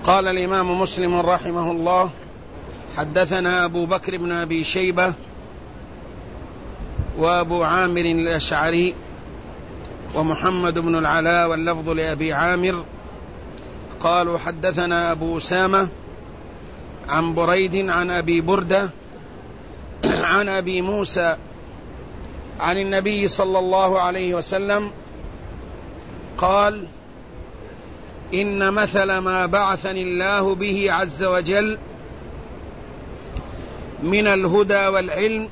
قال الإمام مسلم رحمه الله: حدثنا أبو بكر بن أبي شيبة وأبو عامر الأشعري ومحمد بن العلاء، واللفظ لأبي عامر، قالوا: حدثنا أبو أسامة عن بريد عن أبي بردة عن أبي موسى عن النبي صلى الله عليه وسلم قال: إن مثل ما بعثني الله به عز وجل من الهدى والعلم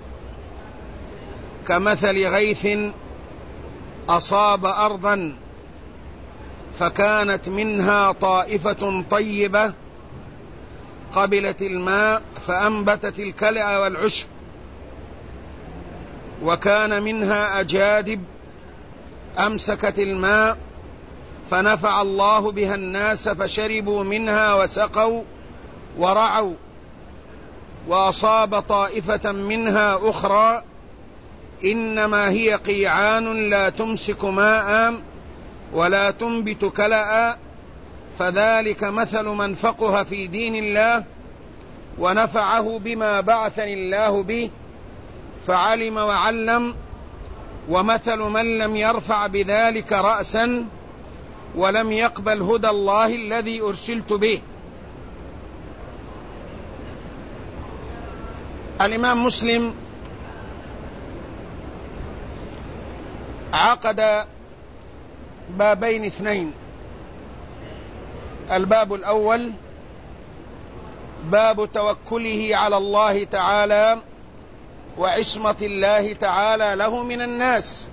كمثل غيث أصاب أرضا فكانت منها طائفة طيبة قبلت الماء فأنبتت الكلأ والعشب، وكان منها أجادب أمسكت الماء فنفع الله بها الناس فشربوا منها وسقوا ورعوا، وأصاب طائفة منها أخرى إنما هي قيعان لا تمسك ماء ولا تنبت كلأ، فذلك مثل من فقه في دين الله ونفعه بما بعثني الله به فعلم وعلم، ومثل من لم يرفع بذلك رأسا ولم يقبل هدى الله الذي أرسلت به. الإمام مسلم عقد بابين اثنين: الباب الأول باب توكله على الله تعالى وعصمة الله تعالى له من الناس،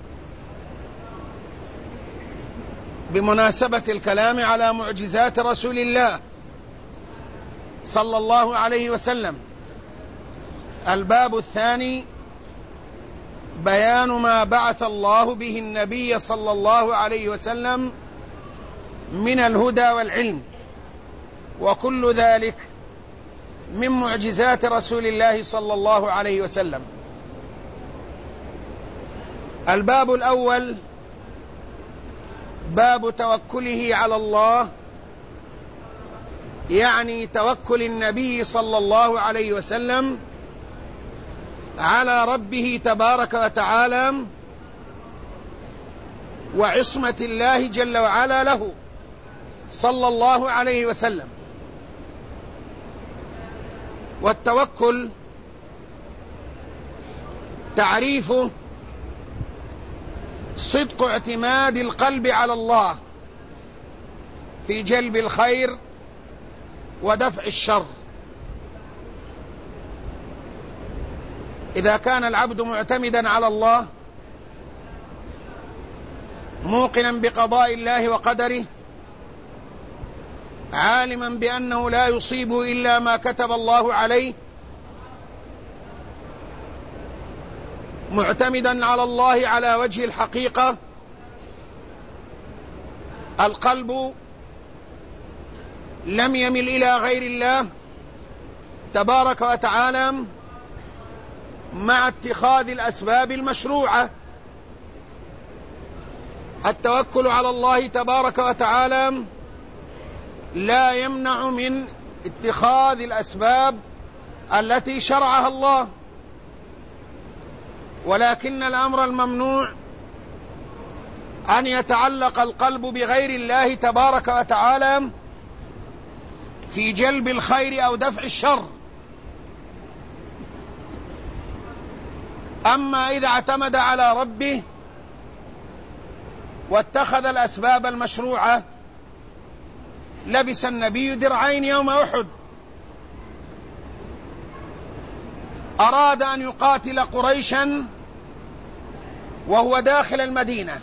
بمناسبة الكلام على معجزات رسول الله صلى الله عليه وسلم. الباب الثاني بيان ما بعث الله به النبي صلى الله عليه وسلم من الهدى والعلم، وكل ذلك من معجزات رسول الله صلى الله عليه وسلم. الباب الأول باب توكله على الله، يعني توكل النبي صلى الله عليه وسلم على ربه تبارك وتعالى وعصمة الله جل وعلا له صلى الله عليه وسلم. والتوكل تعريفه صدق اعتماد القلب على الله في جلب الخير ودفع الشر. إذا كان العبد معتمدا على الله موقنا بقضاء الله وقدره، عالما بأنه لا يصيب إلا ما كتب الله عليه، معتمدا على الله على وجه الحقيقة، القلب لم يمل إلى غير الله تبارك وتعالى، مع اتخاذ الأسباب المشروعة. التوكل على الله تبارك وتعالى لا يمنع من اتخاذ الأسباب التي شرعها الله، ولكن الأمر الممنوع أن يتعلق القلب بغير الله تبارك وتعالى في جلب الخير أو دفع الشر. أما إذا اعتمد على ربه واتخذ الأسباب المشروعة، لبس النبي درعين يوم أحد، أراد أن يقاتل قريشا وهو داخل المدينة،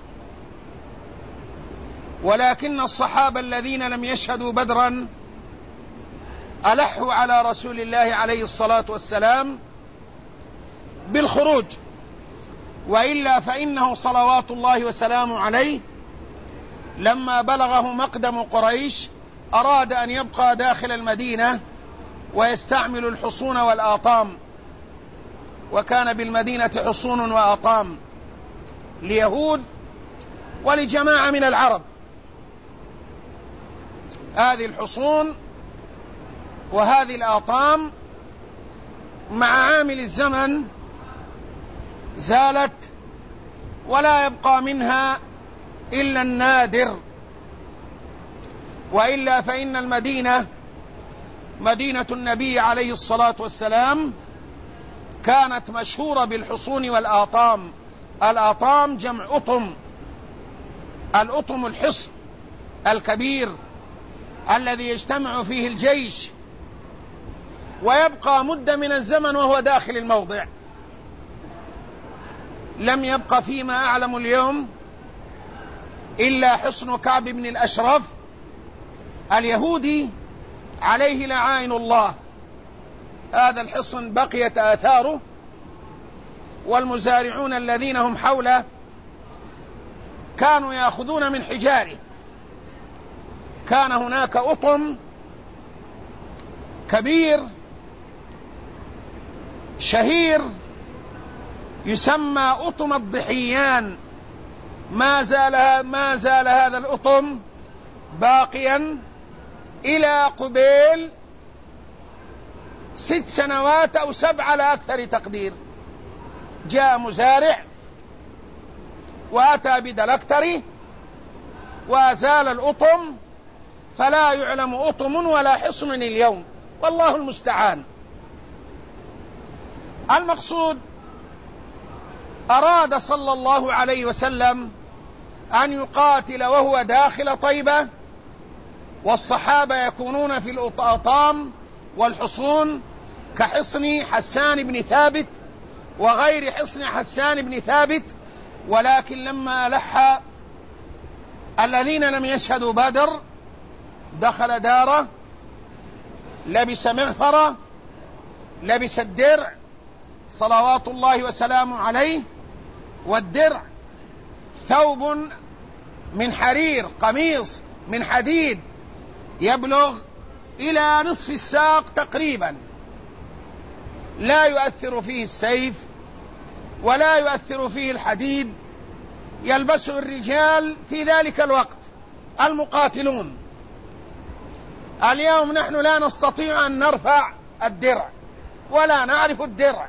ولكن الصحابة الذين لم يشهدوا بدرا ألحوا على رسول الله عليه الصلاة والسلام بالخروج، وإلا فإنه صلوات الله وسلامه عليه لما بلغه مقدم قريش أراد أن يبقى داخل المدينة ويستعمل الحصون والآطام، وكان بالمدينة حصون وآطام ليهود ولجماعة من العرب. هذه الحصون وهذه الآطام مع عامل الزمن زالت، ولا يبقى منها إلا النادر، وإلا فإن المدينة مدينة النبي عليه الصلاة والسلام كانت مشهورة بالحصون والآطام. الآطام جمع أطم، الأطم الحصن الكبير الذي يجتمع فيه الجيش ويبقى مدة من الزمن وهو داخل الموضع. لم يبقى فيما أعلم اليوم إلا حصن كعب بن الأشرف اليهودي عليه لعائن الله. هذا الحصن بقيت آثاره، والمزارعون الذين هم حوله كانوا يأخذون من حجاره. كان هناك أطم كبير شهير يسمى أطم الضحيان، ما زال هذا الأطم باقيا إلى قبيل 6 سنوات أو 7 على أكثر تقدير. جاء مزارع وأتى بدلكتره وأزال الأطم، فلا يعلم أطم ولا حصن اليوم، والله المستعان. المقصود أراد صلى الله عليه وسلم أن يقاتل وهو داخل طيبة، والصحابة يكونون في الأطام والحصون كحصن حسان بن ثابت وغير حصن حسان بن ثابت. ولكن لما ألح الذين لم يشهدوا بدر دخل داره، لبس مغفرة، لبس الدرع صلوات الله وسلامه عليه، والدرع ثوب من حرير، قميص من حديد يبلغ إلى نصف الساق تقريبا، لا يؤثر فيه السيف ولا يؤثر فيه الحديد، يلبسه الرجال في ذلك الوقت المقاتلون. اليوم نحن لا نستطيع أن نرفع الدرع ولا نعرف الدرع،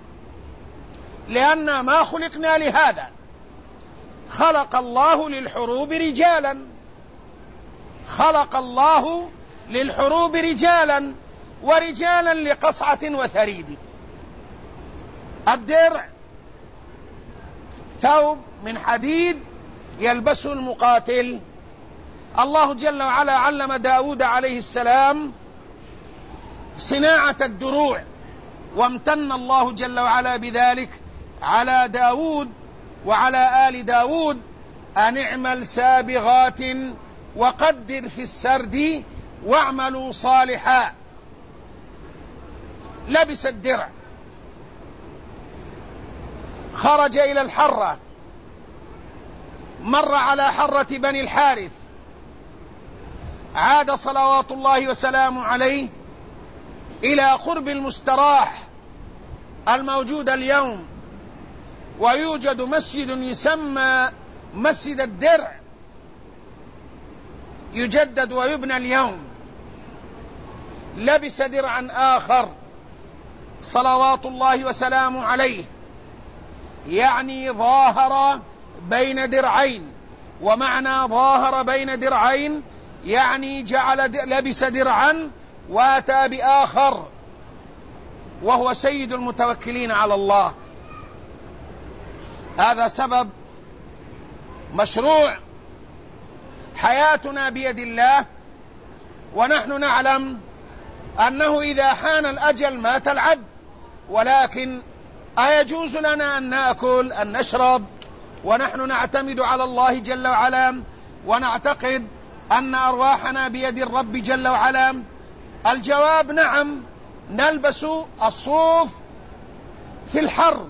لأن ما خلقنا لهذا. خلق الله للحروب رجالا، خلق الله للحروب رجالا، ورجالا لقصعة وثريد. الدرع ثوب من حديد يلبسه المقاتل. الله جل وعلا علم داود عليه السلام صناعة الدروع، وامتن الله جل وعلا بذلك على داود وعلى آل داود أن اعمل سابغات وقدر في السرد واعملوا صالحا. لبس الدرع، خرج إلى الحرة، مر على حرة بني الحارث، عاد صلوات الله وسلامه عليه إلى قرب المستراح الموجود اليوم، ويوجد مسجد يسمى مسجد الدرع يجدد ويبنى اليوم. لبس درعا آخر صلوات الله وسلامه عليه، يعني ظاهر بين درعين. ومعنى ظاهر بين درعين يعني لبس درعا واتى بآخر، وهو سيد المتوكلين على الله. هذا سبب مشروع. حياتنا بيد الله، ونحن نعلم أنه إذا حان الأجل مات العبد. ولكن أيجوز لنا أن نأكل أن نشرب ونحن نعتمد على الله جل وعلا ونعتقد أن أرواحنا بيد الرب جل وعلا؟ الجواب نعم. نلبس الصوف في الحر،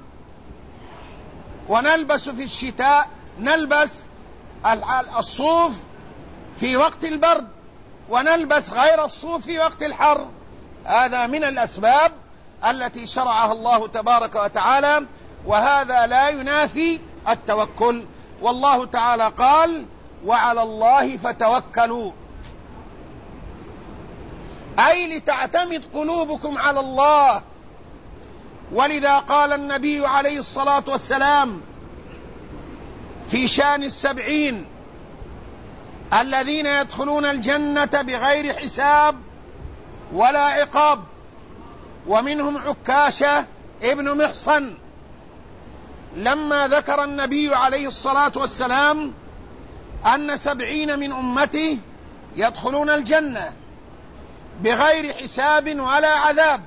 ونلبس في الشتاء، نلبس الصوف في وقت البرد، ونلبس غير الصوف في وقت الحر. هذا من الأسباب التي شرعها الله تبارك وتعالى، وهذا لا ينافي التوكل. والله تعالى قال: وعلى الله فتوكلوا. أي لتعتمد قلوبكم على الله. ولذا قال النبي عليه الصلاة والسلام في شأن 70 الذين يدخلون الجنة بغير حساب ولا عقاب، ومنهم عكاشة ابن محصن. لما ذكر النبي عليه الصلاة والسلام أن 70 من أمته يدخلون الجنة بغير حساب ولا عذاب،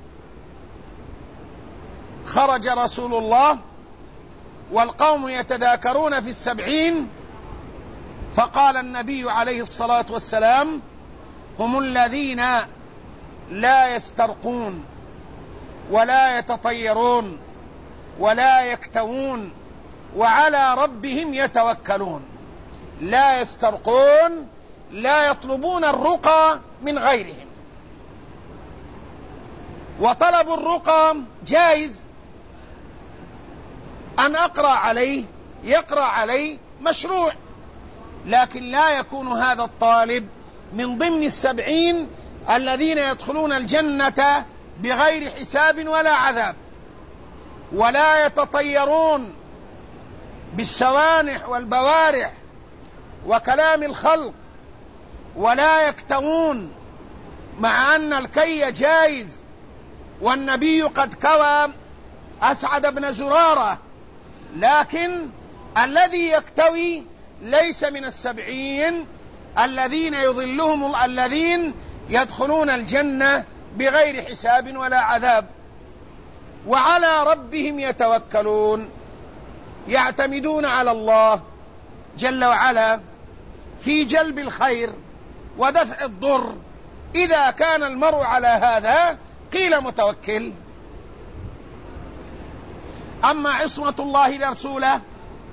خرج رسول الله والقوم يتذاكرون في 70، فقال النبي عليه الصلاة والسلام: هم الذين لا يسترقون ولا يتطيرون ولا يكتوون وعلى ربهم يتوكلون. لا يسترقون، لا يطلبون الرقى من غيرهم. وطلب الرقى جائز، أن أقرأ عليه يقرأ عليه مشروع، لكن لا يكون هذا الطالب من ضمن 70 الذين يدخلون الجنة بغير حساب ولا عذاب، ولا يتطيرون بالسوانح والبوارح وكلام الخلق، ولا يكتوون، مع أن الكي جائز، والنبي قد كوى أسعد بن زرارة، لكن الذي يكتوي ليس من 70 الذين يظلهم الذين يدخلون الجنة بغير حساب ولا عذاب. وعلى ربهم يتوكلون، يعتمدون على الله جل وعلا في جلب الخير ودفع الضر. إذا كان المرء على هذا قيل متوكل. أما عصمة الله لرسوله،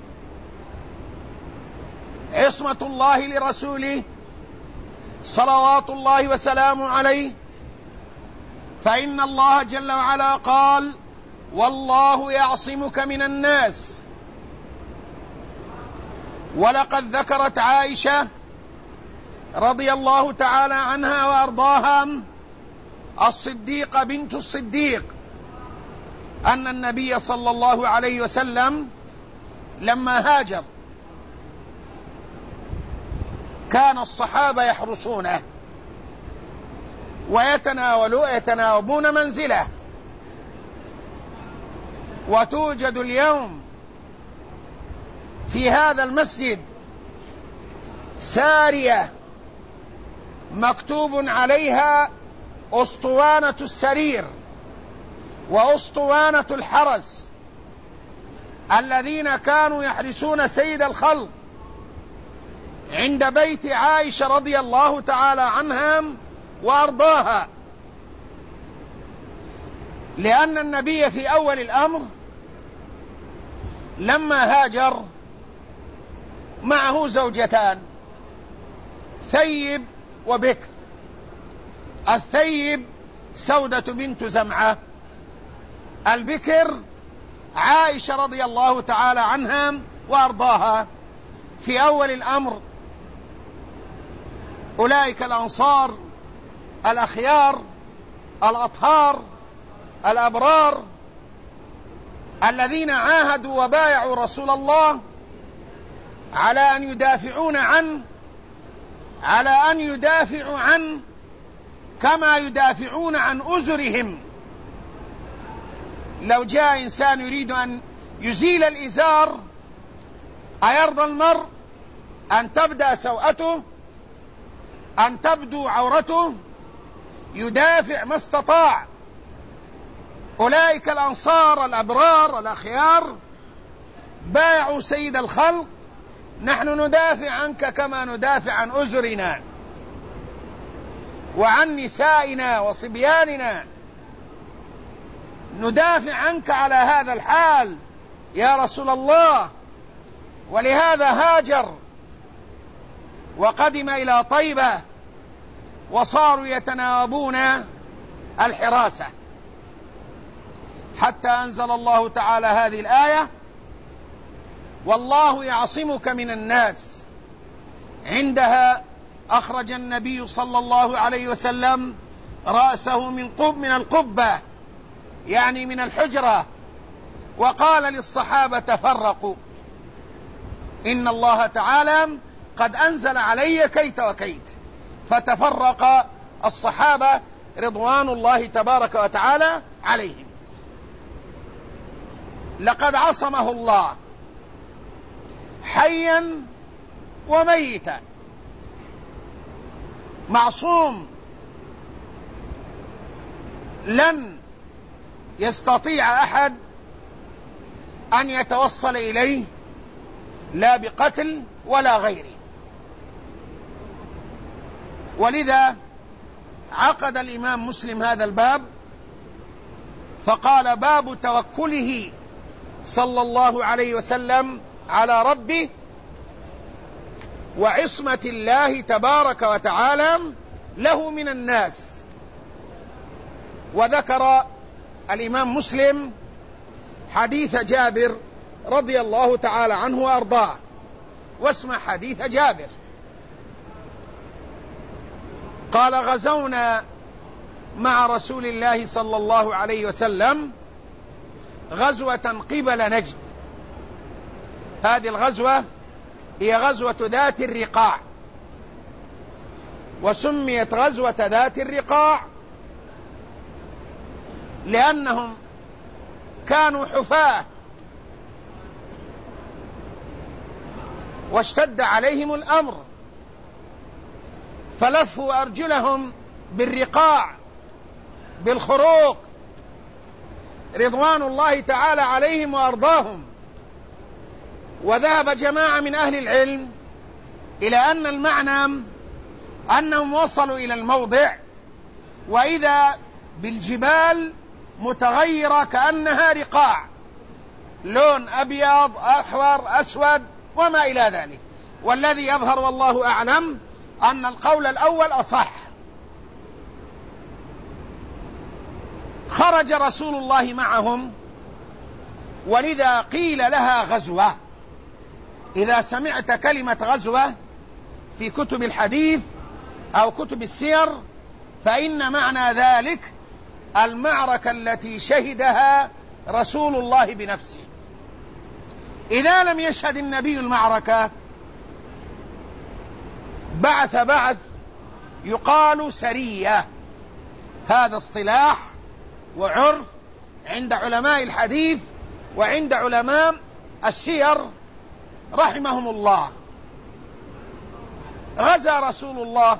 عصمة الله لرسوله صلوات الله وسلامه عليه، فإن الله جل وعلا قال: والله يعصمك من الناس. ولقد ذكرت عائشة رضي الله تعالى عنها وأرضاها الصديقة بنت الصديق أن النبي صلى الله عليه وسلم لما هاجر كان الصحابة يحرسونه ويتناوبون منزله. وتوجد اليوم في هذا المسجد سارية مكتوب عليها أسطوانة السرير وأسطوانة الحرس الذين كانوا يحرسون سيد الخلق عند بيت عائشة رضي الله تعالى عنها وأرضاها، لأن النبي في أول الأمر لما هاجر معه زوجتان، ثيب وبكر. الثيب سودة بنت زمعة، البكر عائشة رضي الله تعالى عنها وأرضاها. في أول الأمر أولئك الأنصار الأخيار الأطهار الأبرار الذين عاهدوا وبايعوا رسول الله على أن يدافعوا عنه كما يدافعون عن أزرهم. لو جاء إنسان يريد أن يزيل الإزار، أيرضى المرء أن تبدأ سوءته، أن تبدو عورته؟ يدافع ما استطاع. أولئك الأنصار الأبرار الأخيار بايعوا سيد الخلق: نحن ندافع عنك كما ندافع عن أزرنا وعن نسائنا وصبياننا، ندافع عنك على هذا الحال يا رسول الله. ولهذا هاجر وقدم إلى طيبة وصاروا يتناوبون الحراسة، حتى أنزل الله تعالى هذه الآية: والله يعصمك من الناس. عندها أخرج النبي صلى الله عليه وسلم رأسه من القبة، يعني من الحجرة، وقال للصحابة تفرقوا، إن الله تعالى قد أنزل علي كيت وكيت. فتفرق الصحابة رضوان الله تبارك وتعالى عليهم. لقد عصمه الله حيا وميتا، معصوم، لن يستطيع أحد أن يتوصل إليه لا بقتل ولا غيره. ولذا عقد الإمام مسلم هذا الباب فقال: باب توكله صلى الله عليه وسلم على ربه وعصمة الله تبارك وتعالى له من الناس. وذكر الإمام مسلم حديث جابر رضي الله تعالى عنه وأرضاه، واسمع حديث جابر. قال: غزونا مع رسول الله صلى الله عليه وسلم غزوة قبل نجد. هذه الغزوة هي غزوة ذات الرقاع، وسميت غزوة ذات الرقاع لأنهم كانوا حفاة واشتد عليهم الأمر، فلفوا أرجلهم بالرقاع بالخروق رضوان الله تعالى عليهم وأرضاهم. وذهب جماعة من أهل العلم إلى أن المعنى أنهم وصلوا إلى الموضع وإذا بالجبال متغيرة كأنها رقاع، لون أبيض أحمر أسود وما إلى ذلك. والذي يظهر والله أعلم أن القول الأول أصح. خرج رسول الله معهم، ولذا قيل لها غزوة. إذا سمعت كلمة غزوة في كتب الحديث أو كتب السير فإن معنى ذلك المعركة التي شهدها رسول الله بنفسه. إذا لم يشهد النبي المعركة بعث يقال سرية. هذا اصطلاح وعرف عند علماء الحديث وعند علماء السير رحمهم الله. غزا رسول الله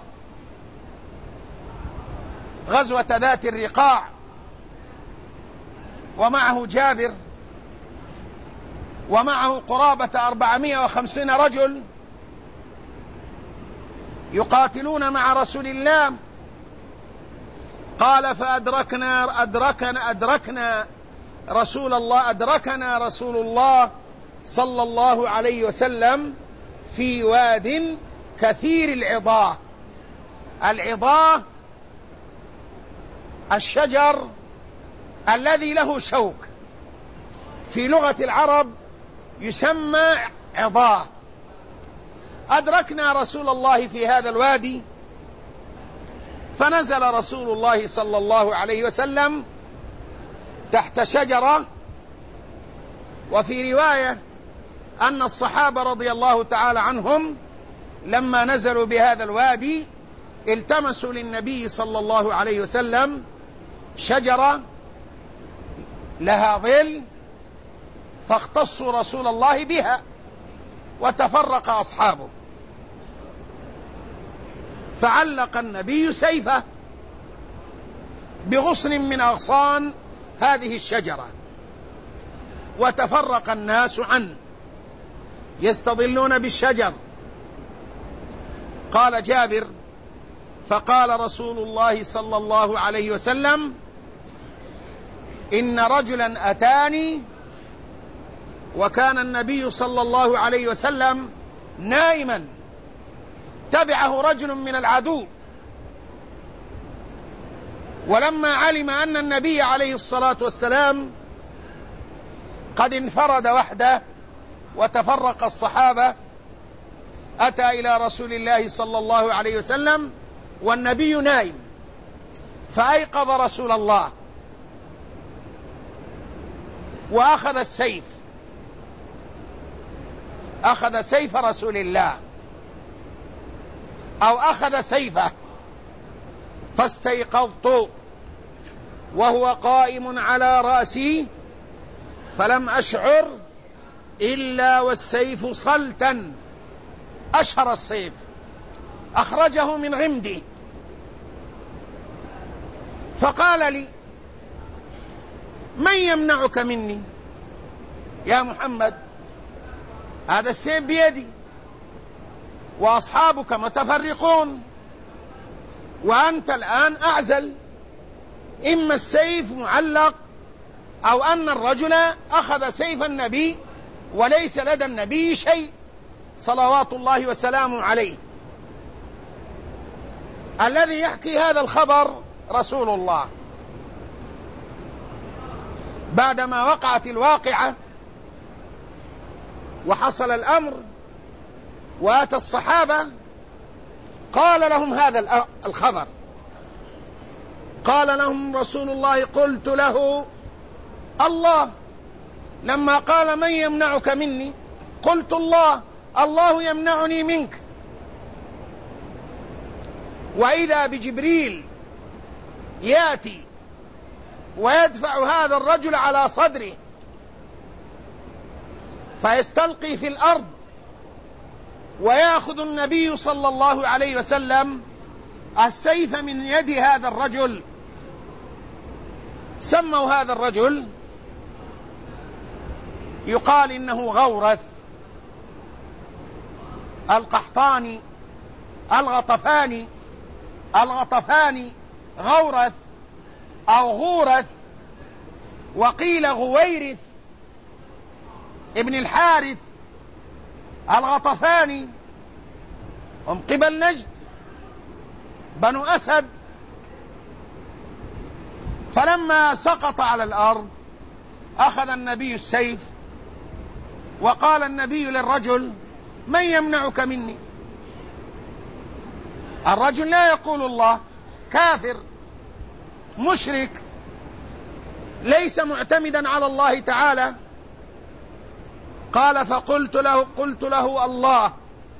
غزوة ذات الرقاع ومعه جابر ومعه قرابة 450 رجل يقاتلون مع رسول الله. قال: فأدركنا رسول الله صلى الله عليه وسلم في واد كثير العضاه. العضاه الشجر الذي له شوك، في لغة العرب يسمى عضاه. أدركنا رسول الله في هذا الوادي، فنزل رسول الله صلى الله عليه وسلم تحت شجرة. وفي رواية أن الصحابة رضي الله تعالى عنهم لما نزلوا بهذا الوادي التمسوا للنبي صلى الله عليه وسلم شجرة لها ظل، فاختصوا رسول الله بها وتفرق أصحابه. فعلق النبي سيفه بغصن من أغصان هذه الشجرة، وتفرق الناس عنه يستظلون بالشجر. قال جابر: فقال رسول الله صلى الله عليه وسلم: إن رجلا أتاني، وكان النبي صلى الله عليه وسلم نائما، تبعه رجل من العدو، ولما علم أن النبي عليه الصلاة والسلام قد انفرد وحده وتفرق الصحابة أتى إلى رسول الله صلى الله عليه وسلم والنبي نائم، فأيقظ رسول الله وأخذ السيف، أخذ سيف رسول الله أو أخذ سيفه، فاستيقظت وهو قائم على رأسي فلم أشعر إلا والسيف صلتا، أشهر السيف أخرجه من غمدي، فقال لي: من يمنعك مني يا محمد؟ هذا السيف بيدي وأصحابك متفرقون وأنت الآن أعزل، إما السيف معلق أو أن الرجل أخذ سيف النبي وليس لدى النبي شيء صلوات الله وسلامه عليه. الذي يحكي هذا الخبر رسول الله. بعدما وقعت الواقعة وحصل الأمر وأتى الصحابة قال لهم هذا الخبر، قال لهم رسول الله: قلت له الله، لما قال من يمنعك مني قلت الله، الله يمنعني منك. وإذا بجبريل يأتي ويدفع هذا الرجل على صدره فيستلقي في الأرض، ويأخذ النبي صلى الله عليه وسلم السيف من يد هذا الرجل. سموا هذا الرجل يقال إنه غورث القحطاني الغطفاني غورث أو غورث، وقيل غويرث ابن الحارث الغطفاني، هم قبل نجد بنو أسد. فلما سقط على الأرض أخذ النبي السيف وقال النبي للرجل: من يمنعك مني؟ الرجل لا يقول الله، كافر مشرك ليس معتمدا على الله تعالى. قال: فقلت له الله.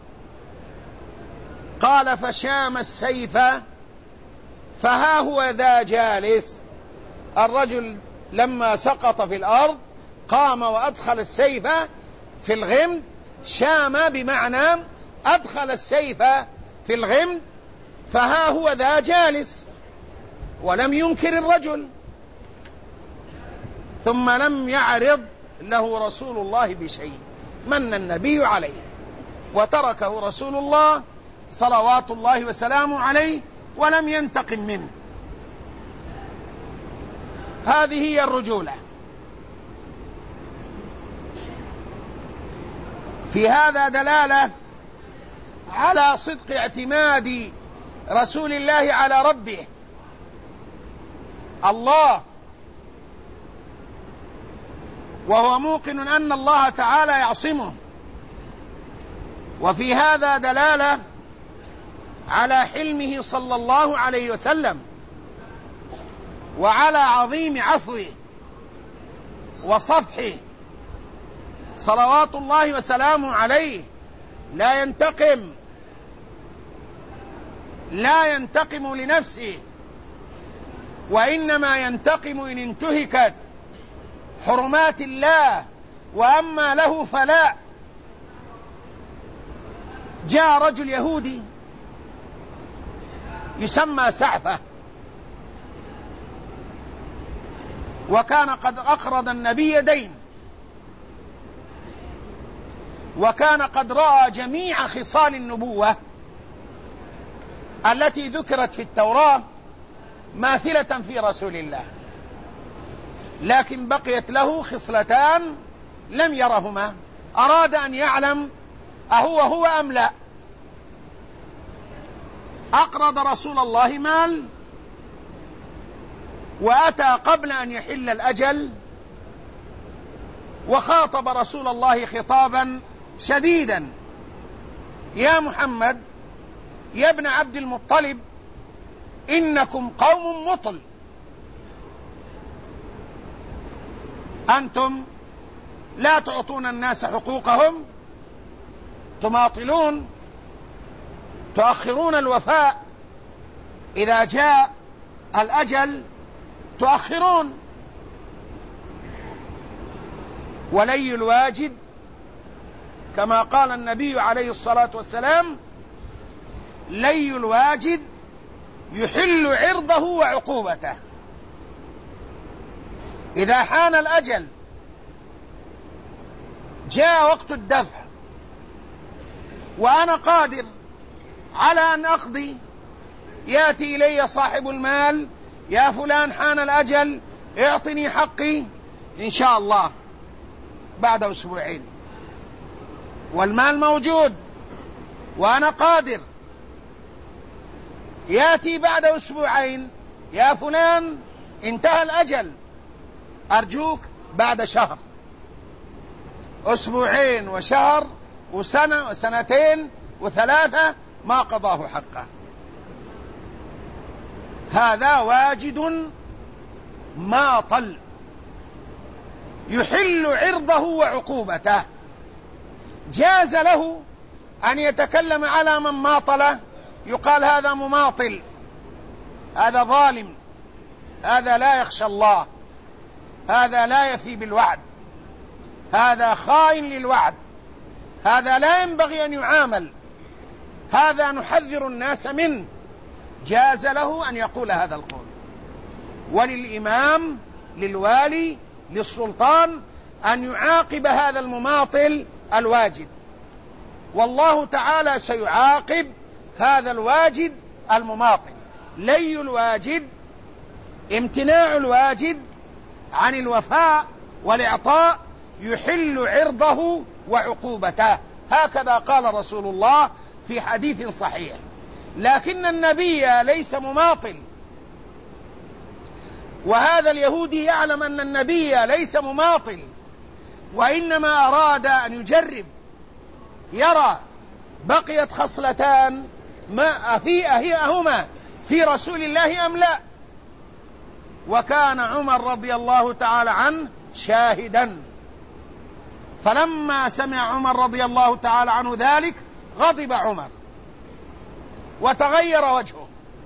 قال: فشام السيف فها هو ذا جالس. الرجل لما سقط في الأرض قام وأدخل السيف في الغمد، شام بمعنى أدخل السيف في الغمد، فها هو ذا جالس، ولم ينكر الرجل. ثم لم يعرض له رسول الله بشيء، من النبي عليه وتركه رسول الله صلوات الله وسلامه عليه ولم ينتقم منه. هذه هي الرجولة. في هذا دلالة على صدق اعتماد رسول الله على ربه الله، وهو موقن أن الله تعالى يعصمه. وفي هذا دلالة على حلمه صلى الله عليه وسلم وعلى عظيم عفوه وصفحه صلوات الله وسلامه عليه. لا ينتقم لنفسه، وإنما ينتقم إن انتهكت حرمات الله، وأما له فلا. جاء رجل يهودي يسمى سعفة، وكان قد أقرض النبي دين، وكان قد رأى جميع خصال النبوة التي ذكرت في التوراة ماثلة في رسول الله، لكن بقيت له خصلتان لم يرهما، أراد أن يعلم أهو أم لا. أقرض رسول الله مال وأتى قبل أن يحل الأجل، وخاطب رسول الله خطابا شديدا: يا محمد يا ابن عبد المطلب، إنكم قوم مطل، أنتم لا تعطون الناس حقوقهم، تماطلون، تؤخرون الوفاء، إذا جاء الأجل تؤخرون. ولي الواجد كما قال النبي عليه الصلاة والسلام: لي الواجد يحل عرضه وعقوبته. إذا حان الأجل، جاء وقت الدفع وأنا قادر على أن أقضي، يأتي إلي صاحب المال: يا فلان حان الأجل، اعطني حقي إن شاء الله بعد أسبوعين، والمال موجود وأنا قادر. يأتي بعد أسبوعين: يا فلان انتهى الأجل، أرجوك بعد شهر، أسبوعين وشهر وسنة وسنتين وثلاثة ما قضاه حقه. هذا واجد ماطل يحل عرضه وعقوبته. جاز له أن يتكلم على من ماطله، يقال هذا مماطل، هذا ظالم، هذا لا يخشى الله، هذا لا يفي بالوعد، هذا خائن للوعد، هذا لا ينبغي أن يعامل، هذا نحذر الناس منه. جاز له أن يقول هذا القول. وللإمام، للوالي، للسلطان أن يعاقب هذا المماطل الواجد، والله تعالى سيعاقب هذا الواجد المماطل. لي الواجد امتناع الواجد عن الوفاء والإعطاء يحل عرضه وعقوبته، هكذا قال رسول الله في حديث صحيح. لكن النبي ليس مماطل، وهذا اليهودي يعلم أن النبي ليس مماطل، وإنما أراد أن يجرب، يرى بقيت خصلتان ما أهما في رسول الله أم لا. وكان عمر رضي الله تعالى عنه شاهدا، فلما سمع عمر رضي الله تعالى عنه ذلك غضب عمر وتغير وجهه،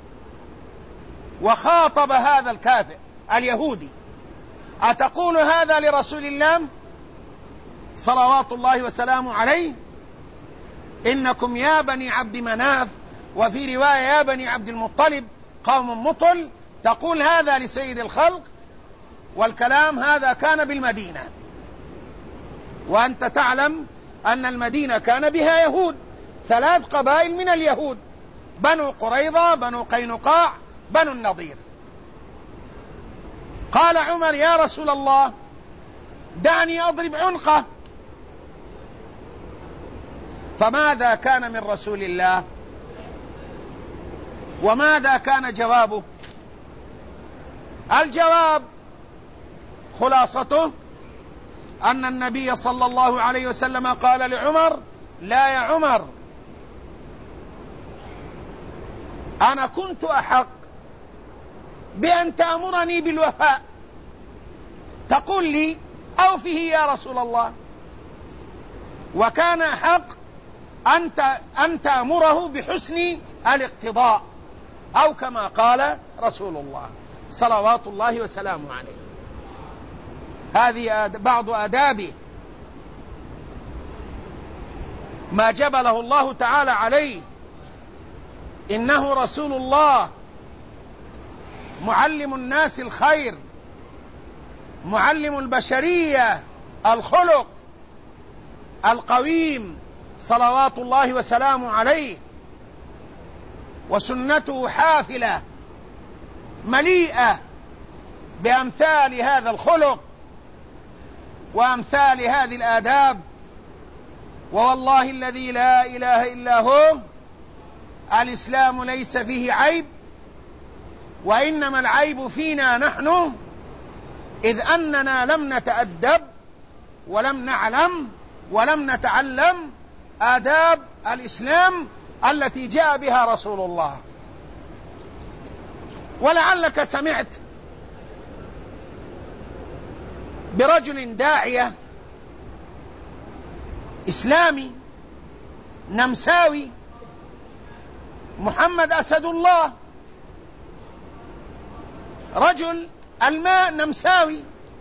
وخاطب هذا الكافر اليهودي: أتقول هذا لرسول الله صلوات الله وسلامه عليه؟ إنكم يا بني عبد مناف، وفي رواية يا بني عبد المطلب، قوم مطل، تقول هذا لسيد الخلق؟ والكلام هذا كان بالمدينة، وأنت تعلم أن المدينة كان بها يهود، 3 قبائل من اليهود: بنو قريظة، بنو قينقاع، بنو النضير. قال عمر: يا رسول الله دعني أضرب عنقه. فماذا كان من رسول الله؟ وماذا كان جوابه؟ الجواب خلاصته أن النبي صلى الله عليه وسلم قال لعمر: لا يا عمر، أنا كنت أحق بأن تأمرني بالوفاء، تقول لي أوفه يا رسول الله، وكان أحق أن تأمره بحسن الاقتضاء، أو كما قال رسول الله صلوات الله وسلامه عليه. هذه بعض آدابه ما جبله الله تعالى عليه. إنه رسول الله معلم الناس الخير، معلم البشرية الخلق القويم صلوات الله وسلامه عليه، وسنته حافلة مليئة بأمثال هذا الخلق وأمثال هذه الآداب. ووالله الذي لا إله إلا هو الإسلام ليس فيه عيب، وإنما العيب فينا نحن، إذ أننا لم نتأدب ولم نعلم ولم نتعلم آداب الإسلام التي جاء بها رسول الله. ولعلك سمعت برجل داعية إسلامي نمساوي، محمد أسد الله، رجل الماء نمساوي،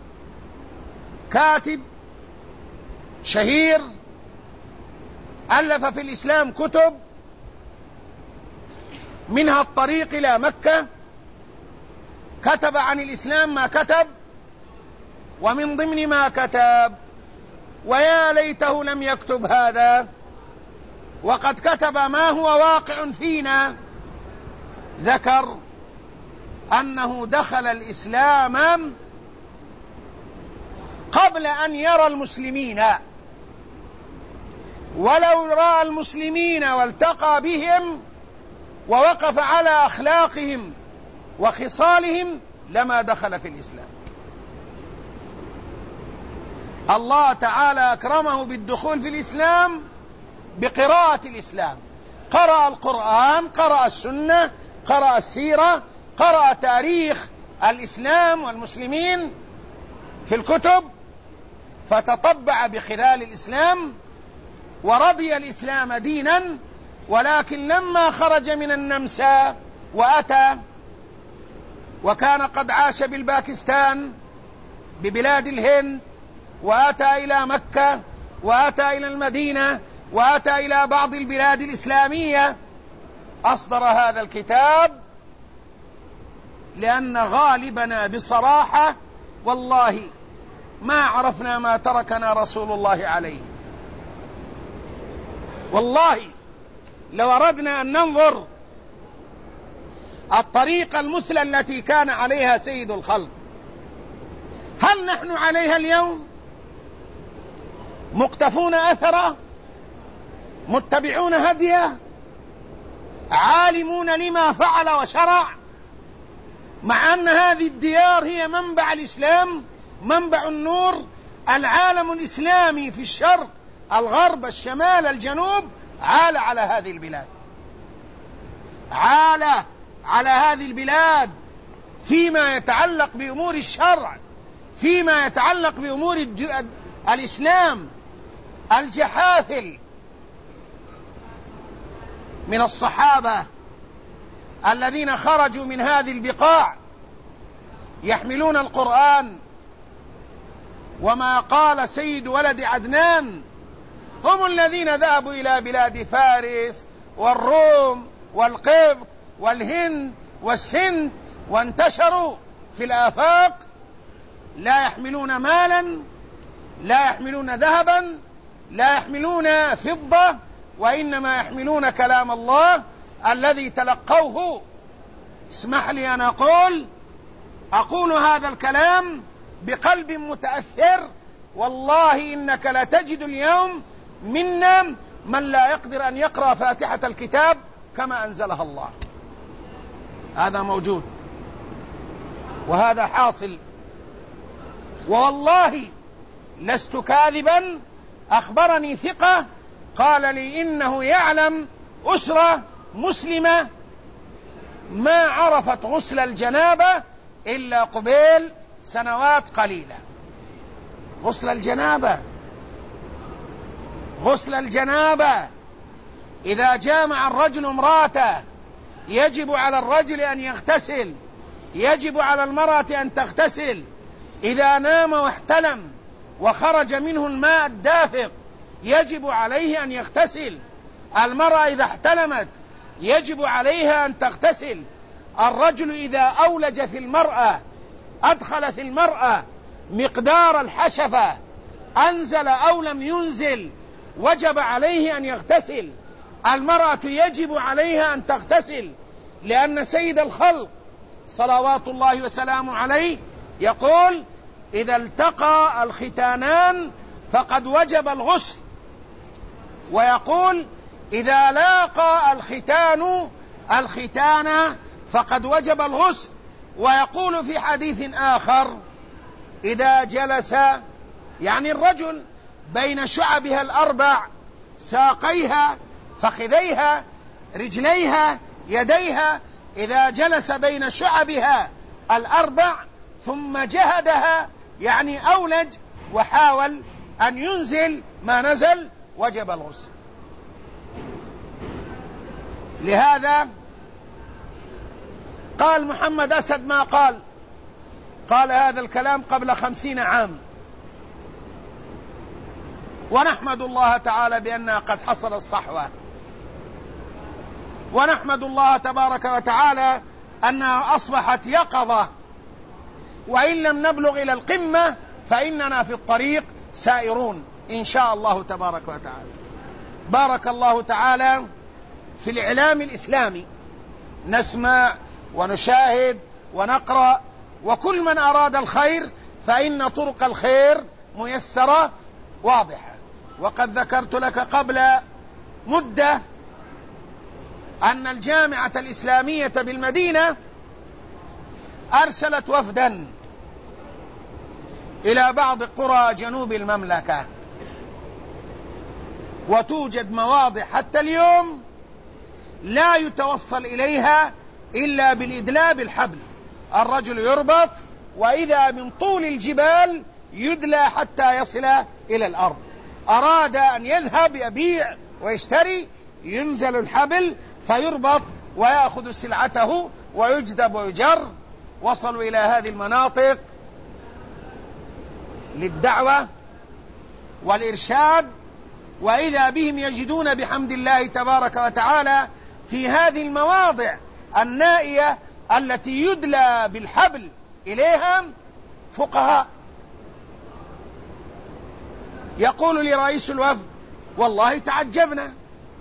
كاتب شهير، ألف في الإسلام كتب، منها الطريق إلى مكة، كتب عن الإسلام ما كتب، ومن ضمن ما كتب، ويا ليته لم يكتب هذا وقد كتب ما هو واقع فينا، ذكر أنه دخل الإسلام قبل أن يرى المسلمين، ولو رأى المسلمين والتقى بهم ووقف على أخلاقهم وخصالهم لما دخل في الإسلام. الله تعالى أكرمه بالدخول في الإسلام بقراءة الإسلام، قرأ القرآن، قرأ السنة، قرأ السيرة، قرأ تاريخ الإسلام والمسلمين في الكتب، فتطبع بخلال الإسلام ورضي الإسلام دينا. ولكن لما خرج من النمسا وأتى، وكان قد عاش بالباكستان ببلاد الهند، وأتى إلى مكة، وأتى إلى المدينة، وأتى إلى بعض البلاد الإسلامية، أصدر هذا الكتاب لأن غالبنا بصراحة والله ما عرفنا ما تركنا رسول الله عليه. والله لو أردنا أن ننظر الطريقة المثلى التي كان عليها سيد الخلق، هل نحن عليها اليوم؟ مقتفون أثره، متبعون هديه، عالمون لما فعل وشرع، مع أن هذه الديار هي منبع الإسلام، منبع النور، العالم الإسلامي في الشرق، الغرب، الشمال، الجنوب، عال على هذه البلاد، عال على هذه البلاد فيما يتعلق بأمور الشرع، فيما يتعلق بأمور الإسلام. الجحافل من الصحابة الذين خرجوا من هذه البقاع يحملون القرآن، وما قال سيد ولد عدنان هم الذين ذهبوا إلى بلاد فارس والروم والقبط والهند والسند، وانتشروا في الآفاق، لا يحملون مالا، لا يحملون ذهبا، لا يحملون فضة، وإنما يحملون كلام الله الذي تلقوه. اسمح لي أن أقول هذا الكلام بقلب متأثر، والله إنك لا تجد اليوم منا من لا يقدر أن يقرأ فاتحة الكتاب كما أنزلها الله. هذا موجود وهذا حاصل، والله لست كاذبا، أخبرني ثقة قال لي إنه يعلم أسرة مسلمة ما عرفت غسل الجنابة إلا قبيل سنوات قليلة. غسل الجنابة، غسل الجنابة، إذا جامع الرجل امرأته يجب على الرجل أن يغتسل، يجب على المرأة أن تغتسل. إذا نام واحتلم وخرج منه الماء الدافق يجب عليه أن يغتسل. المرأة إذا احتلمت يجب عليها أن تغتسل. الرجل إذا أولج في المرأة، أدخل في المرأة مقدار الحشفة، أنزل أو لم ينزل، وجب عليه أن يغتسل. المرأة يجب عليها أن تغتسل، لأن سيد الخلق صلوات الله وسلامه عليه يقول: إذا التقى الختانان فقد وجب الغسل. ويقول: إذا لاقى الختان فقد وجب الغسل. ويقول في حديث آخر: إذا جلس، يعني الرجل، بين شعبها الأربع، ساقيها، فخذيها، رجليها، يديها، إذا جلس بين شعبها الأربع ثم جهدها، يعني أولج وحاول أن ينزل ما نزل، وجب الغسل. لهذا قال محمد أسد ما قال هذا الكلام قبل 50 عام، ونحمد الله تعالى بأنها قد حصل الصحوة، ونحمد الله تبارك وتعالى أنها أصبحت يقظة، وإن لم نبلغ إلى القمة فإننا في الطريق سائرون إن شاء الله تبارك وتعالى. بارك الله تعالى في الإعلام الإسلامي، نسمع ونشاهد ونقرأ، وكل من أراد الخير فإن طرق الخير ميسرة واضحة. وقد ذكرت لك قبل مدة أن الجامعة الإسلامية بالمدينة أرسلت وفدا إلى بعض قرى جنوب المملكة، وتوجد مواضع حتى اليوم لا يتوصل إليها إلا بالإدلاء بالحبل، الرجل يربط وإذا من طول الجبال يدلى حتى يصل إلى الأرض. أراد أن يذهب يبيع ويشتري، ينزل الحبل فيربط ويأخذ سلعته ويجذب ويجر. وصلوا إلى هذه المناطق للدعوة والإرشاد، وإذا بهم يجدون بحمد الله تبارك وتعالى في هذه المواضع النائية التي يدلى بالحبل إليها فقهاء. يقول لرئيس الوفد: والله تعجبنا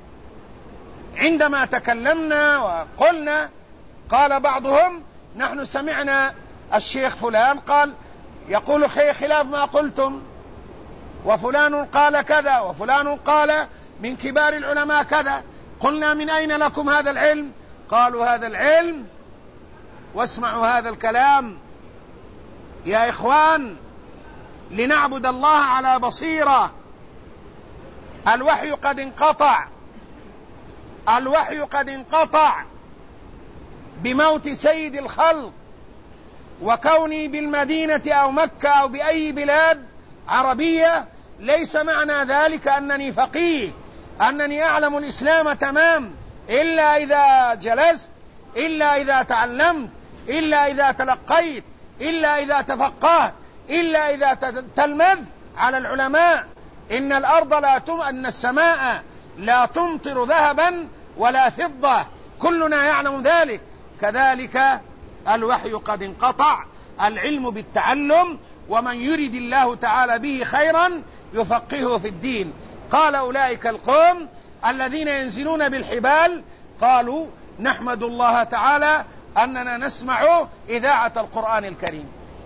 عندما تكلمنا وقلنا. قال بعضهم: نحن سمعنا الشيخ فلان يقول خلاف ما قلتم، وفلان قال كذا، وفلان قال من كبار العلماء كذا. قلنا: من أين لكم هذا العلم؟ قالوا: هذا العلم، واسمعوا هذا الكلام يا إخوان، لنعبد الله على بصيرة. الوحي قد انقطع، الوحي قد انقطع بموت سيد الخلق، وكوني بالمدينة أو مكة أو بأي بلاد عربية ليس معنى ذلك أنني فقيه، أنني أعلم الإسلام تمام، إلا إذا جلست، إلا إذا تعلمت، إلا إذا تلقيت، إلا إذا تفقهت، إلا إذا تلمذ على العلماء. إن السماء لا تمطر ذهبا ولا فضة، كلنا يعلم ذلك. كذلك الوحي قد انقطع، العلم بالتعلم، ومن يرد الله تعالى به خيرا يفقهه في الدين. قال أولئك القوم الذين ينزلون بالحبال قالوا: نحمد الله تعالى أننا نسمع إذاعة القرآن الكريم.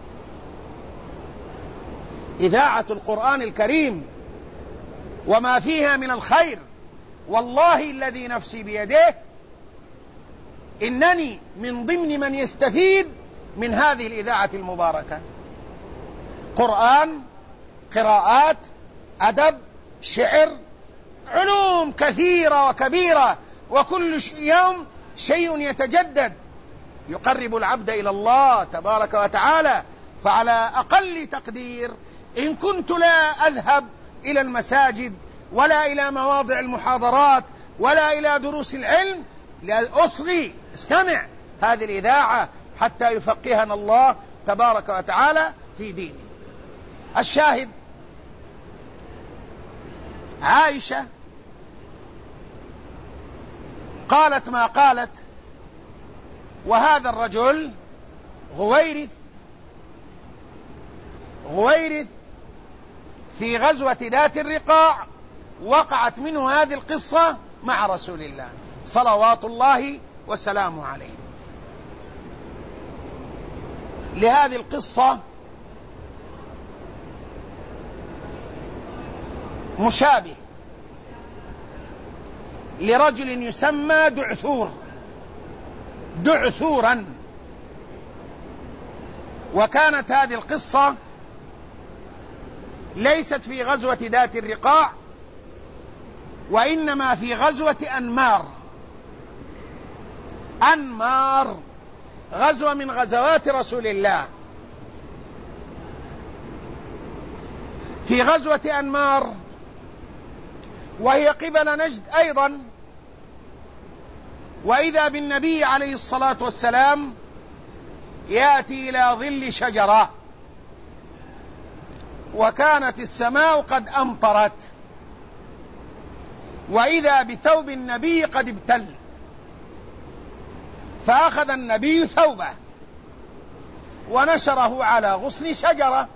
إذاعة القرآن الكريم وما فيها من الخير، والله الذي نفسي بيده إنني من ضمن من يستفيد من هذه الإذاعة المباركة. قرآن، قراءات، أدب، شعر، علوم كثيرة وكبيرة، وكل يوم شيء يتجدد يقرب العبد إلى الله تبارك وتعالى. فعلى أقل تقدير، إن كنت لا أذهب إلى المساجد ولا إلى مواضع المحاضرات ولا إلى دروس العلم، لأصغي استمع هذه الإذاعة حتى يفقهنا الله تبارك وتعالى في دينه. الشاهد: عائشة قالت ما قالت، وهذا الرجل غويرث في غزوة ذات الرقاع وقعت منه هذه القصة مع رسول الله صلوات الله وسلامه عليه. لهذه القصة مشابه لرجل يسمى دعثورا. وكانت هذه القصة ليست في غزوة ذات الرقاع، وإنما في غزوة أنمار. أنمار، غزوة من غزوات رسول الله. في غزوة أنمار وهي قبل نجد أيضا، وإذا بالنبي عليه الصلاة والسلام يأتي إلى ظل شجرة، وكانت السماء قد أمطرت، وإذا بثوب النبي قد ابتل، فأخذ النبي ثوبه ونشره على غصن شجرة،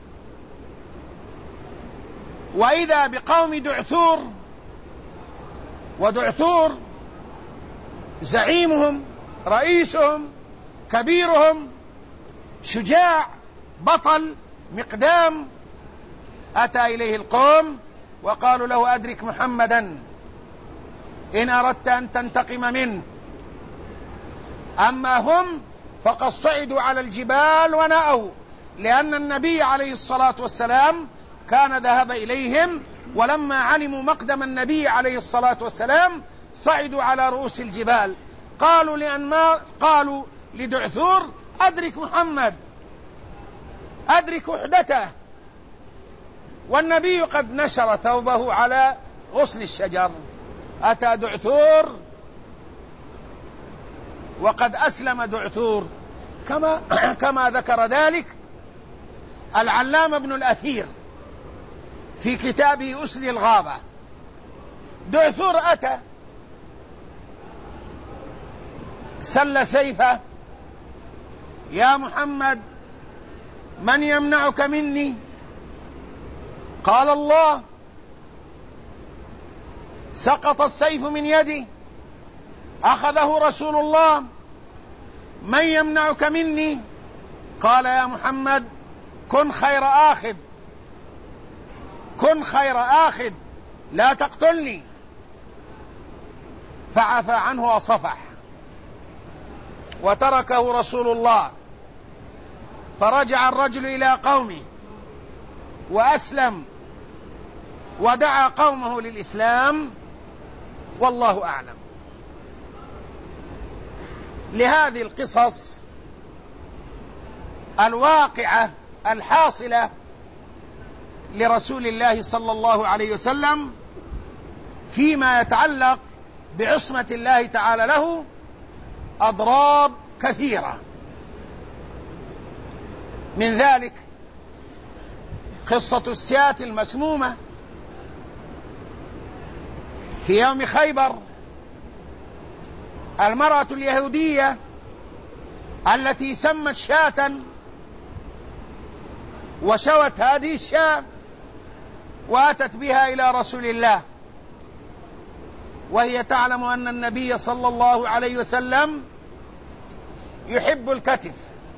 وإذا بقوم دعثور، ودعثور زعيمهم رئيسهم كبيرهم شجاع بطل مقدام، أتى إليه القوم وقالوا له: أدرك محمدا إن أردت أن تنتقم منه. أما هم فقد صعدوا على الجبال ونأوا، لأن النبي عليه الصلاة والسلام كان ذهب إليهم، ولما علموا مقدم النبي عليه الصلاة والسلام صعدوا على رؤوس الجبال. قالوا لدعثور: أدرك محمد، أدرك وحدته، والنبي قد نشر ثوبه على غصن الشجر. أتى دعثور وقد أسلم دعثور، كما ذكر ذلك العلامة ابن الأثير في كتابه أسد الغابة. دعثور أتى سل سيفه: يا محمد من يمنعك مني؟ قال: الله. سقط السيف من يدي، أخذه رسول الله: من يمنعك مني؟ قال: يا محمد كن خير آخذ، كن خير آخذ، لا تقتلني. فعفى عنه وصفح، وتركه رسول الله. فرجع الرجل إلى قومه وأسلم ودعا قومه للإسلام، والله أعلم. لهذه القصص الواقعة الحاصلة لرسول الله صلى الله عليه وسلم فيما يتعلق بعصمة الله تعالى له أضراب كثيرة. من ذلك قصة السياة المسمومة في يوم خيبر، المرأة اليهودية التي سمت شاة وشوت هذه الشاة وأتت بها إلى رسول الله، وهي تعلم أن النبي صلى الله عليه وسلم يحب الكتف.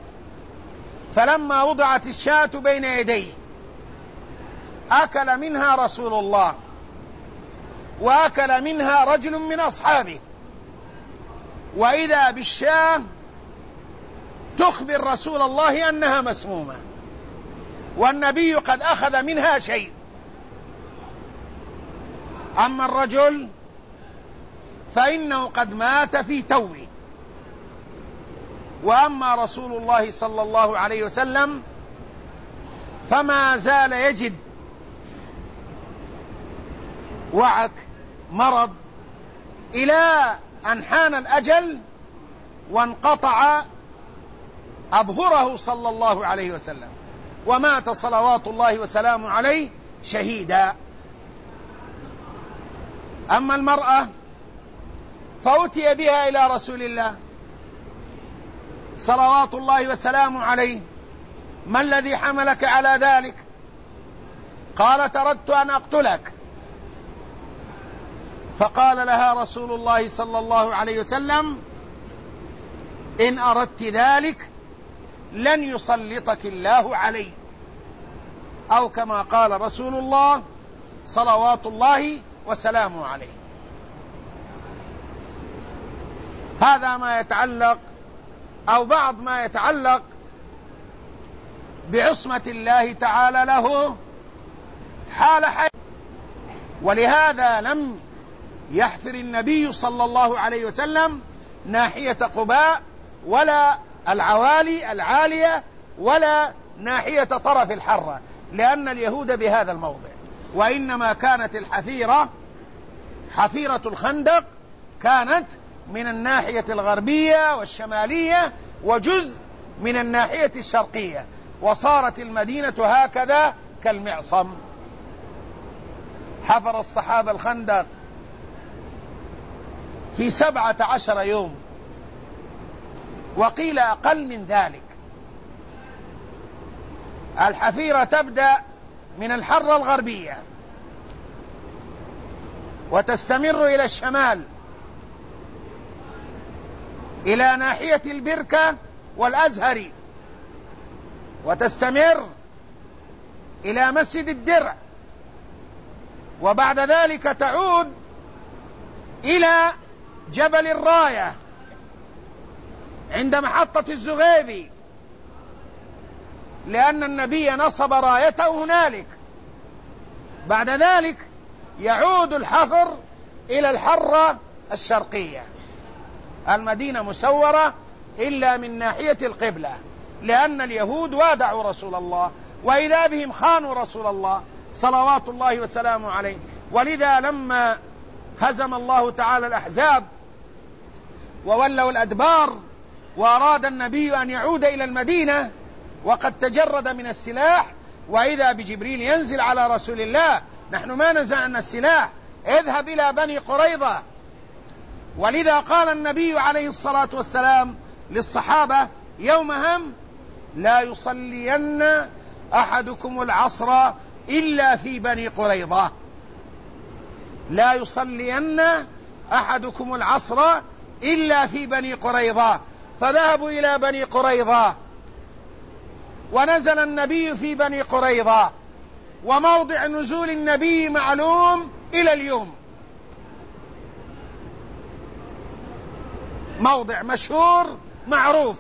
فلما وضعت الشاة بين يديه أكل منها رسول الله، وأكل منها رجل من أصحابه، وإذا بالشاة تخبر رسول الله أنها مسمومة، والنبي قد أخذ منها شيء. أما الرجل فإنه قد مات في توه. وأما رسول الله صلى الله عليه وسلم فما زال يجد وعك مرض إلى أن حان الأجل وانقطع أبهره صلى الله عليه وسلم، ومات صلوات الله وسلامه عليه شهيدا. أما المرأة فأتي بها إلى رسول الله صلوات الله وسلامه عليه: ما الذي حملك على ذلك؟ قالت: أردت أن أقتلك. فقال لها رسول الله صلى الله عليه وسلم: إن أردت ذلك لن يسلطك الله علي، أو كما قال رسول الله صلوات الله وسلامه عليه. هذا ما يتعلق أو بعض ما يتعلق بعصمة الله تعالى له حال حياته. ولهذا لم يحفر النبي صلى الله عليه وسلم ناحية قباء ولا العوالي العالية ولا ناحية طرف الحرة، لأن اليهود بهذا الموضع. وإنما كانت الحفيرة، حفيرة الخندق، كانت من الناحية الغربية والشمالية وجزء من الناحية الشرقية، وصارت المدينة هكذا كالمعصم. حفر الصحابة الخندق في 17 يوم، وقيل أقل من ذلك. الحفيرة تبدأ من الحرة الغربية وتستمر إلى الشمال إلى ناحية البركة والأزهر، وتستمر إلى مسجد الدرع، وبعد ذلك تعود إلى جبل الراية عند محطة الزغيبي، لأن النبي نصب رايته هنالك. بعد ذلك يعود الحفر إلى الحرة الشرقية. المدينة مسورة إلا من ناحية القبلة، لأن اليهود وادعوا رسول الله، وإذا بهم خانوا رسول الله صلوات الله وسلامه عليه. ولذا لما هزم الله تعالى الأحزاب وولوا الأدبار وأراد النبي أن يعود إلى المدينة وقد تجرد من السلاح، وإذا بجبريل ينزل على رسول الله: نحن ما نزعنا السلاح، اذهب إلى بني قريظة. ولذا قال النبي عليه الصلاة والسلام للصحابة يومهم: لا يصلين أحدكم العصر إلا في بني قريظة، لا يصلين أحدكم العصر إلا في بني قريظة. فذهبوا إلى بني قريظة، ونزل النبي في بني قريظة، وموضع نزول النبي معلوم إلى اليوم، موضع مشهور معروف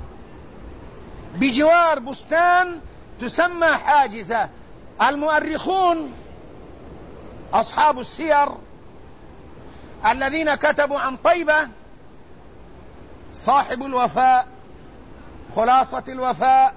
بجوار بستان تسمى حاجزة. المؤرخون أصحاب السير الذين كتبوا عن طيبة، صاحب الوفاء، خلاصة الوفاء،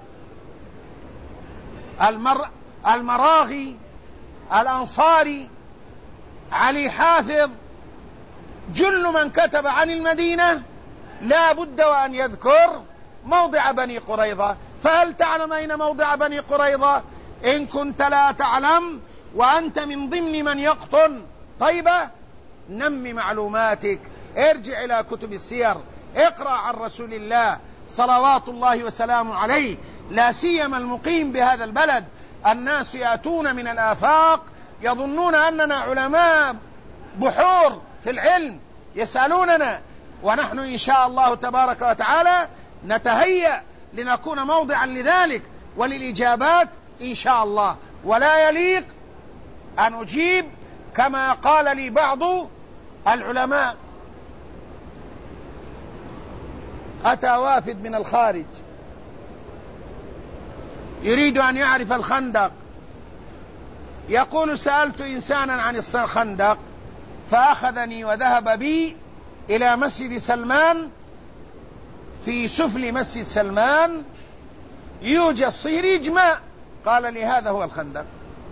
المراغي، الأنصاري، علي حافظ، جل من كتب عن المدينة لا بد وأن يذكر موضع بني قريظة. فهل تعلم أين موضع بني قريظة؟ إن كنت لا تعلم وأنت من ضمن من يقطن طيبة، نمي معلوماتك، ارجع إلى كتب السير، اقرأ عن رسول الله صلوات الله وسلامه عليه، لا سيما المقيم بهذا البلد. الناس يأتون من الآفاق يظنون أننا علماء بحور في العلم، يسألوننا، ونحن إن شاء الله تبارك وتعالى نتهيأ لنكون موضعا لذلك وللإجابات إن شاء الله. ولا يليق أن أجيب كما قال لي بعض العلماء: أتى وافد من الخارج يريد أن يعرف الخندق، يقول: سألت إنسانا عن الخندق فأخذني وذهب بي إلى مسجد سلمان، في سفل مسجد سلمان يوجد صيريج ماء، قال لي: هذا هو الخندق.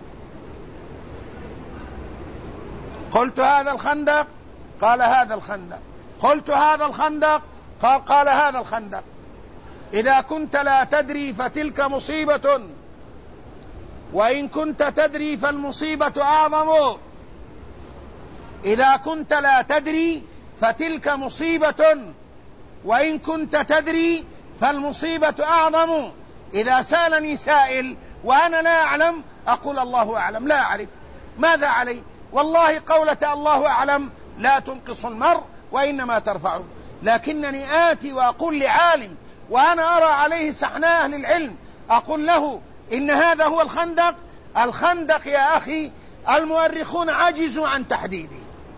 قلت: هذا الخندق؟ قال: هذا الخندق. قلت: هذا الخندق؟ قال: هذا الخندق. إذا كنت لا تدري فتلك مصيبة، وإن كنت تدري فالمصيبة أعظم. إذا كنت لا تدري فتلك مصيبة، وإن كنت تدري فالمصيبة أعظم. إذا سألني سائل وأنا لا أعلم أقول: الله أعلم، لا أعرف، ماذا علي؟ والله قولة الله أعلم لا تنقص المرء وإنما ترفعه. لكنني آتي وأقول لعالم وأنا أرى عليه سحناء أهل العلم، أقول له: إن هذا هو الخندق. الخندق يا أخي المؤرخون عجزوا عن تحديده،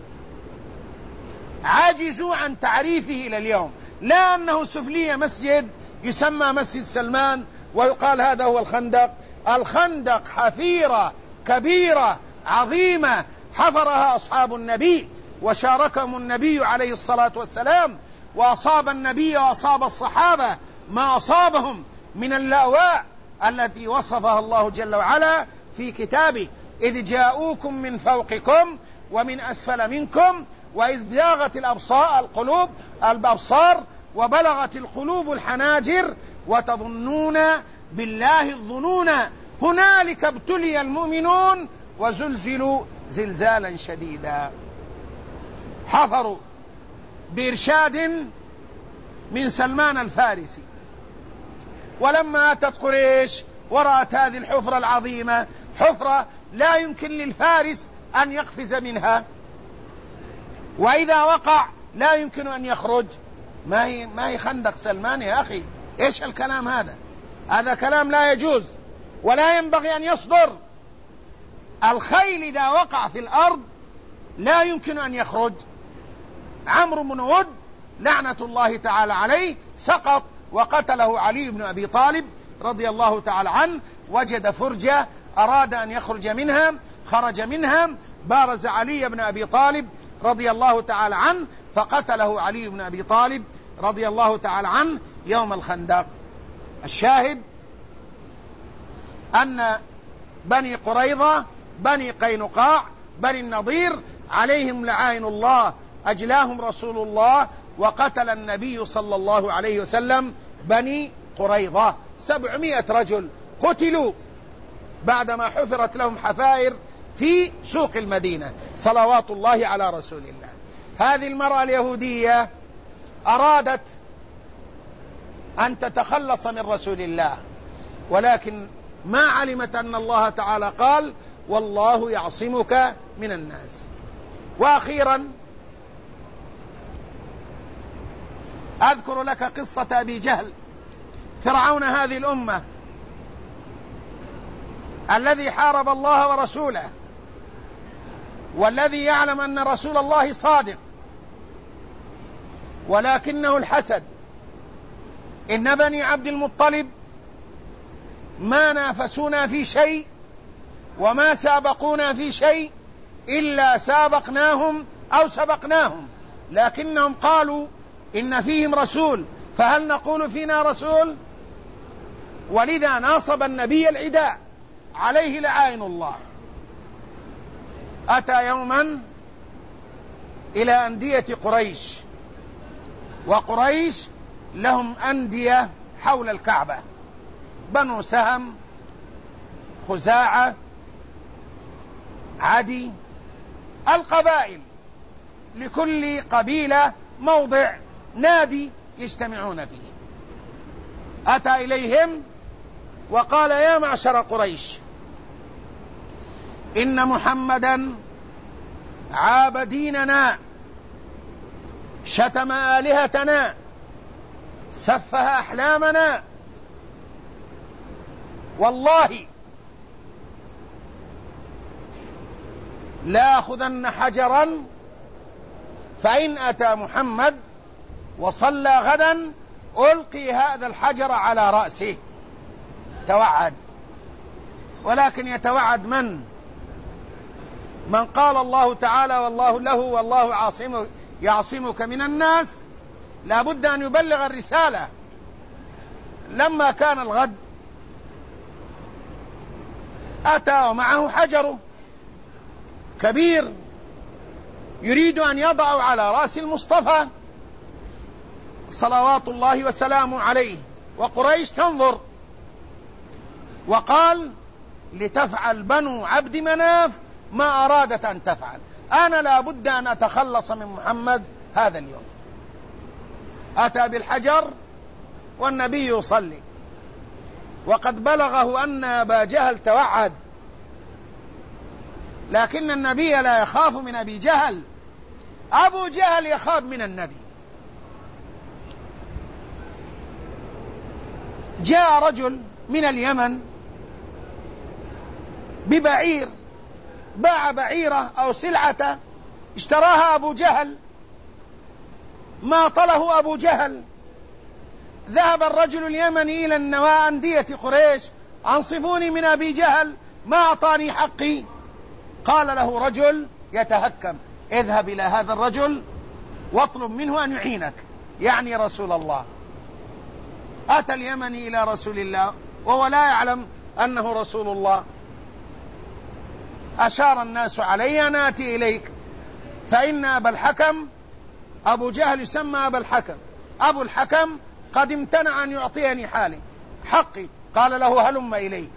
عجزوا عن تعريفه إلى اليوم. لا أنه سفلية مسجد يسمى مسجد سلمان ويقال هذا هو الخندق. الخندق حفيرة كبيرة عظيمة حفرها أصحاب النبي وشاركهم النبي عليه الصلاة والسلام، وأصاب النبي وأصاب الصحابة ما أصابهم من اللأواء التي وصفها الله جل وعلا في كتابه: إذ جاءوكم من فوقكم ومن أسفل منكم وإذ زاغت الأبصار وبلغت القلوب الحناجر وتظنون بالله الظنون هنالك ابتلي المؤمنون وزلزلوا زلزالا شديدا. حفروا بإرشاد من سلمان الفارسي، ولما أتت قريش ورأت هذه الحفرة العظيمة، حفرة لا يمكن للفارس أن يقفز منها، وإذا وقع لا يمكن أن يخرج، ما هي خندق سلمان يا أخي، إيش الكلام هذا؟ هذا كلام لا يجوز ولا ينبغي أن يصدر. الخيل إذا وقع في الأرض لا يمكن أن يخرج. عمرو بن ود لعنة الله تعالى عليه سقط وقتله علي بن أبي طالب رضي الله تعالى عنه، وجد فرجة أراد أن يخرج منها، خرج منها، بارز علي بن أبي طالب رضي الله تعالى عنه فقتله علي بن أبي طالب رضي الله تعالى عنه يوم الخندق. الشاهد أن بني قريظة، بني قينقاع، بني النضير عليهم لعائن الله، أجلاهم رسول الله وقتل النبي صلى الله عليه وسلم بني قريظة. 700 رجل قتلوا بعدما حفرت لهم حفائر في سوق المدينة، صلوات الله على رسول الله. هذه المرأة اليهودية أرادت أن تتخلص من رسول الله، ولكن ما علمت أن الله تعالى قال: والله يعصمك من الناس. وأخيرا أذكر لك قصة أبي جهل فرعون هذه الأمة الذي حارب الله ورسوله، والذي يعلم أن رسول الله صادق، ولكنه الحسد. إن بني عبد المطلب ما نافسونا في شيء وما سابقونا في شيء إلا سابقناهم أو سبقناهم، لكنهم قالوا إن فيهم رسول، فهل نقول فينا رسول؟ ولذا ناصب النبي العداء عليه لعائن الله. أتى يوما إلى أندية قريش، وقريش لهم أندية حول الكعبة: بنو سهم، خزاعة، عدي، القبائل، لكل قبيلة موضع نادي يجتمعون فيه. أتى إليهم وقال: يا معشر قريش، إن محمدا عاب ديننا، شتم آلهتنا، سفه أحلامنا، والله لا أخذن حجرا، فإن أتى محمد وصلى غدا ألقي هذا الحجر على رأسه. توعد. ولكن يتوعد من قال الله تعالى: والله له والله يعصمك من الناس، لا بد أن يبلغ الرسالة. لما كان الغد أتى ومعه حجر كبير يريد أن يضع على رأس المصطفى صلوات الله وسلامه عليه، وقريش تنظر، وقال: لتفعل بنو عبد مناف ما أرادت أن تفعل، أنا لا بد أن أتخلص من محمد هذا اليوم. أتى بالحجر والنبي يصلي، وقد بلغه أن أبا جهل توعد، لكن النبي لا يخاف من أبي جهل، أبو جهل يخاف من النبي. جاء رجل من اليمن ببعير، باع بعيرة أو سلعة اشتراها أبو جهل، ما طله أبو جهل. ذهب الرجل اليمني إلى النواة أندية قريش: أنصفوني من أبي جهل، ما أعطاني حقي. قال له رجل يتهكم: اذهب إلى هذا الرجل واطلب منه أن يعينك. يعني رسول الله. أتى اليمني إلى رسول الله وهو لا يعلم أنه رسول الله. أشار الناس علي أن آتي إليك، فإن أبا الحكم، أبو جهل يسمى أبا الحكم، أبو الحكم قد امتنع أن يعطيني حقي. قال له هلم إلي.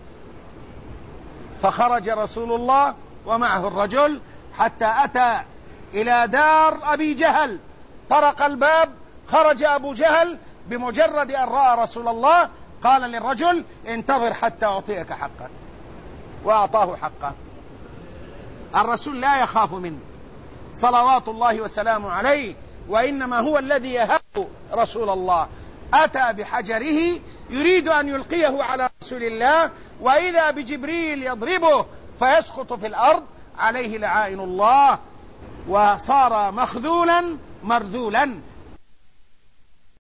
فخرج رسول الله ومعه الرجل حتى أتى إلى دار أبي جهل، طرق الباب، خرج أبو جهل، بمجرد أن رأى رسول الله قال للرجل انتظر حتى أعطيك حقك، وأعطاه حقه. الرسول لا يخاف منه صلوات الله وسلامه عليه، وإنما هو الذي يهاب رسول الله. أتى بحجره يريد أن يلقيه على رسول الله، وإذا بجبريل يضربه فيسقط في الأرض عليه لعائن الله، وصار مخذولا مرذولا